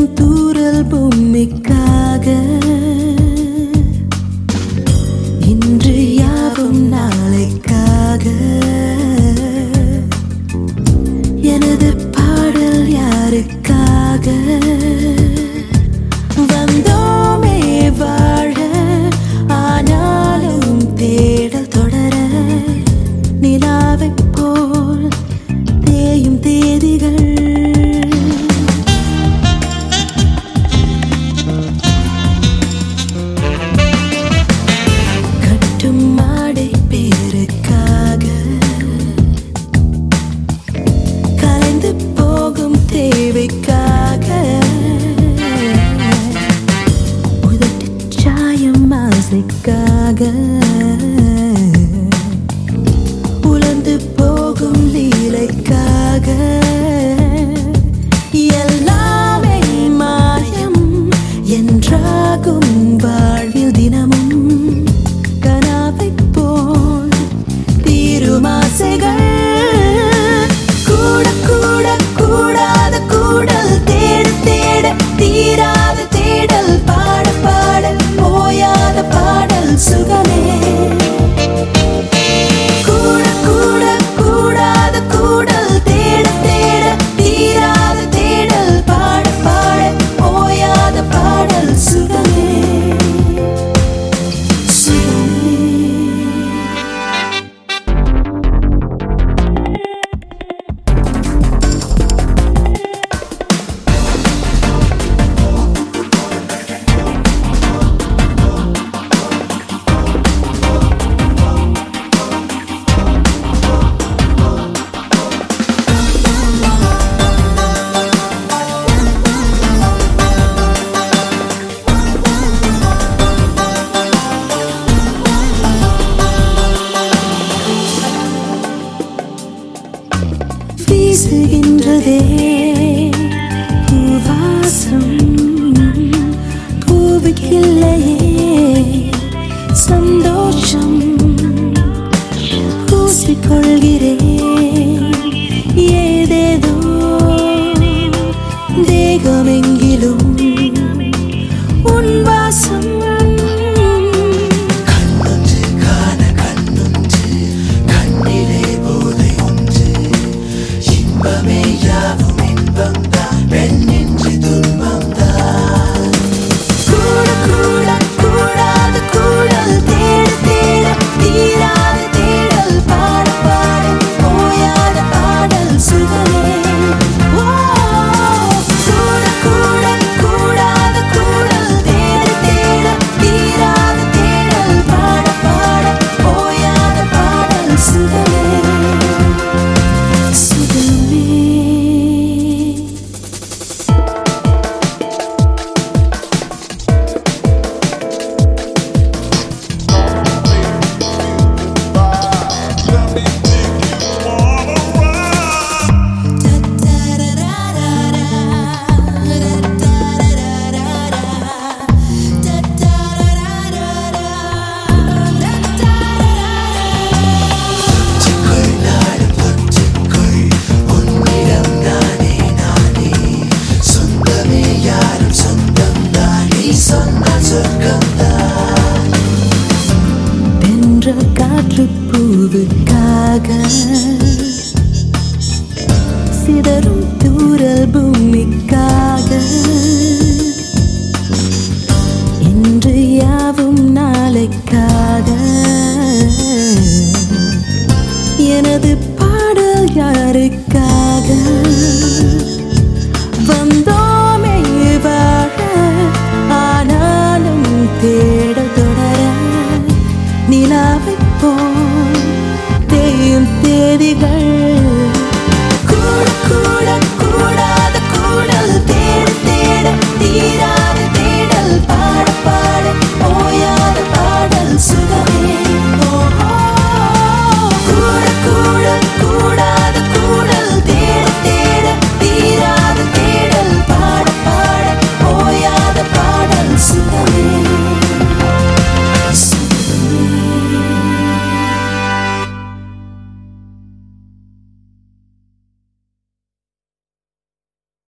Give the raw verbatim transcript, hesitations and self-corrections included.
சிதறும் தூறல் பூமிக்காக இன்று யாவும் நாளைக்காக எனது பாடல் யாருக்காக வந்தோமே வாழ ஆனாலும் தேடல் தொடர நிலாவைப் போல் தேயும் தேதிகள் கட்டும் மாடை பேருக்காக கலைந்து போகும் தேவைக்காக உதட்டுச் சாயம் ஆசைக்காக உலர்ந்து போகும் லீலைக்காக எல்லாமே மாயம் என்றாகும் வாழ்வில் தினமும் கனாவைப் போல் தீரும் ஆசைகள் கூட கூட கூடாத கூடல் தேட தேட தீராத தேடல் பாட பாட போயாத பாடல் சுகமே கூட கூட கூடாத கூடல் தேட தேட தீராத தேடல் பாட பாட போயாத பாடல் சுகமே சுகமே வீசுகின்றதே பூவாசம் பூவுக்கில்லையே சந்தோஷம் பூசிக்கொள்கிறேன் ஏதேதோ தேகமெங்கிலும் உன் வாசம் காற்று பூவுக்காக சிதறும் தூறல் பூமிக்காக இன்று யாவும் நாளைக்காக